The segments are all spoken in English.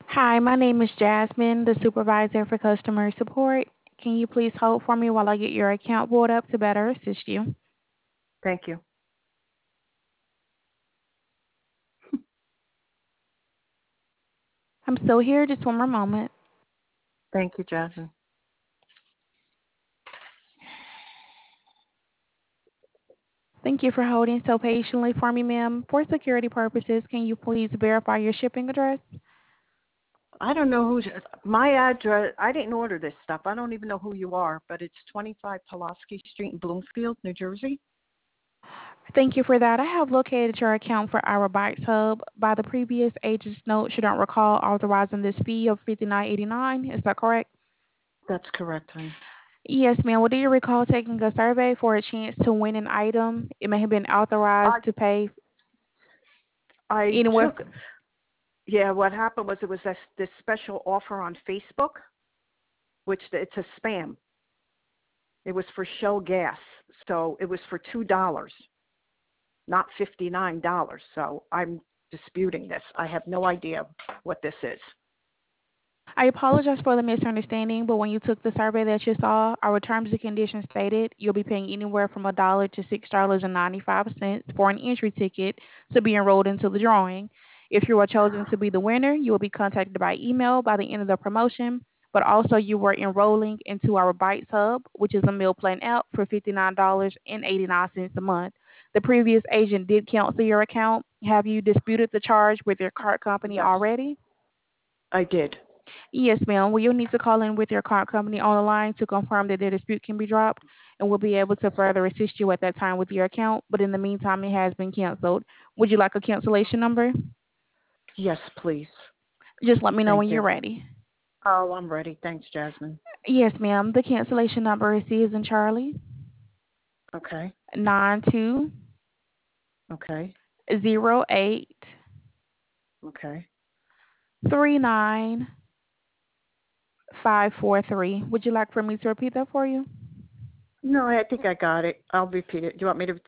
Hi, my name is Jasmine, the supervisor for customer support. Can you please hold for me while I get your account pulled up to better assist you? Thank you. I'm still here, just one more moment. Thank you, Jasmine. Thank you for holding so patiently for me, ma'am. For security purposes, can you please verify your shipping address? I don't know who's my address. I didn't order this stuff. I don't even know who you are, but it's 25 Pulaski Street in Bloomfield, New Jersey. Thank you for that. I have located your account for our Bites Hub. By the previous agent's note, you don't recall authorizing this fee of $59.89. Is that correct? That's correct, honey. Yes, ma'am. Well, do you recall taking a survey for a chance to win an item? It may have been authorized I to pay I anywhere. took. Yeah, what happened was it was this special offer on Facebook, which it's a spam. It was for Shell Gas, so it was for $2, not $59. So I'm disputing this. I have no idea what this is. I apologize for the misunderstanding, but when you took the survey that you saw, our terms and conditions stated you'll be paying anywhere from $1 to $6.95 for an entry ticket to be enrolled into the drawing. If you are chosen to be the winner, you will be contacted by email by the end of the promotion, but also you were enrolling into our Bites Hub, which is a meal plan app for $59.89 a month. The previous agent did cancel your account. Have you disputed the charge with your card company Yes, already? I did. Yes, ma'am. Well, you'll need to call in with your car company on the line to confirm that their dispute can be dropped, and we'll be able to further assist you at that time with your account. But in the meantime, it has been canceled. Would you like a cancellation number? Yes, please. Just let me know Thank when you're you. ready. Oh, I'm ready. Thanks, Jasmine. Yes, ma'am. The cancellation number is C as in Charlie, Okay. Okay. Okay. 9208395543. Would you like for me to repeat that for you? No, I think I got it. I'll repeat it. Do you want me to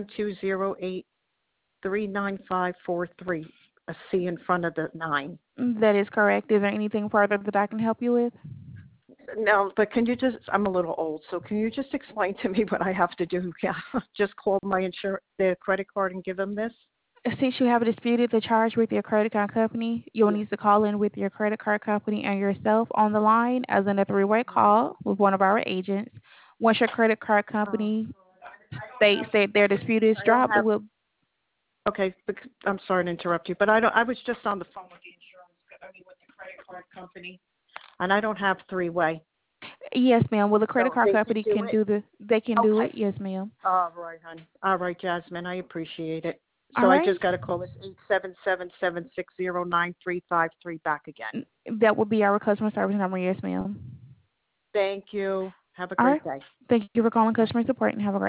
9208-39543? A C in front of the 9. That is correct. Is there anything further that I can help you with? No, but can you just, I'm a little old, so can you just explain to me what I have to do? Yeah, just call my the credit card and give them this? Since you have disputed the charge with your credit card company, you'll Yeah. need to call in with your credit card company and yourself on the line as in a three-way call with one of our agents. Once your credit card Oh, company states that their dispute is I don't dropped, have, will okay, I'm sorry to interrupt you, but I was just on the phone with the with the credit card company, and I don't have three-way, yes, ma'am. Well, the credit so card they can company do can it. do they can do Okay. it. Yes, ma'am. All right, honey. All right, Jasmine. I appreciate it. All So I right. just got to call this 877-760-9353 back again. That would be our customer service number. Yes, ma'am. Thank you. Have a All great right. day. Thank you for calling Bye. customer support and have a great